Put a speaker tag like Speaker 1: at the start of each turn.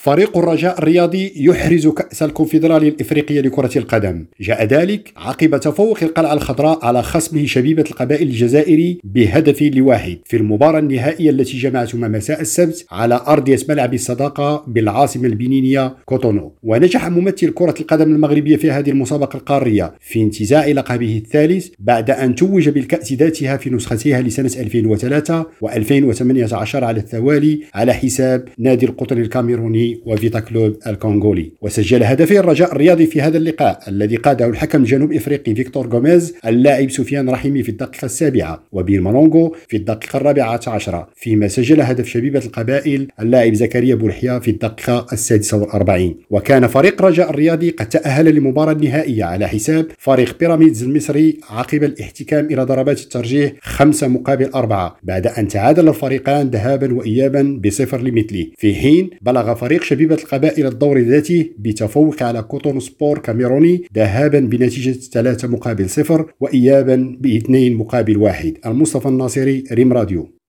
Speaker 1: فريق الرجاء الرياضي يحرز كأس الكونفدرالية الإفريقية لكرة القدم. جاء ذلك عقب تفوق القلعة الخضراء على خصمه شبيبة القبائل الجزائري ب2-1 في المباراة النهائية التي جمعتهما مساء السبت على أرضية ملعب الصداقة بالعاصمة البنينية كوتونو. ونجح ممثل كرة القدم المغربية في هذه المسابقة القارية في انتزاع لقبه الثالث بعد أن توج بالكأس ذاتها في نسختها لسنة 2003 و2018 على التوالي على حساب نادي القطن الكاميروني وفيتا كلوب الكونغولي. وسجل هدفي الرجاء الرياضي في هذا اللقاء الذي قاده الحكم الجنوب افريقي فيكتور غوميز اللاعب سفيان رحيمي في الدقيقة 7 وبيل مالونغو في الدقيقة 14، فيما سجل هدف شبيبة القبائل اللاعب زكريا بولحيا في الدقيقة 46. وكان فريق رجاء الرياضي قد تأهل للمباراة النهائية على حساب فريق بيراميدز المصري عقب الاحتكام إلى ضربات الترجيح 5-4 بعد أن تعادل الفريقان ذهابا وإيابا ب0 لمثله، في حين بلغ فريق شبيبة القبائل الدور ذاته بتفوق على كوتون سبور كاميروني ذهابا بنتيجة 3-0 وإيابا ب2-1. المصطفى الناصري، ريم راديو.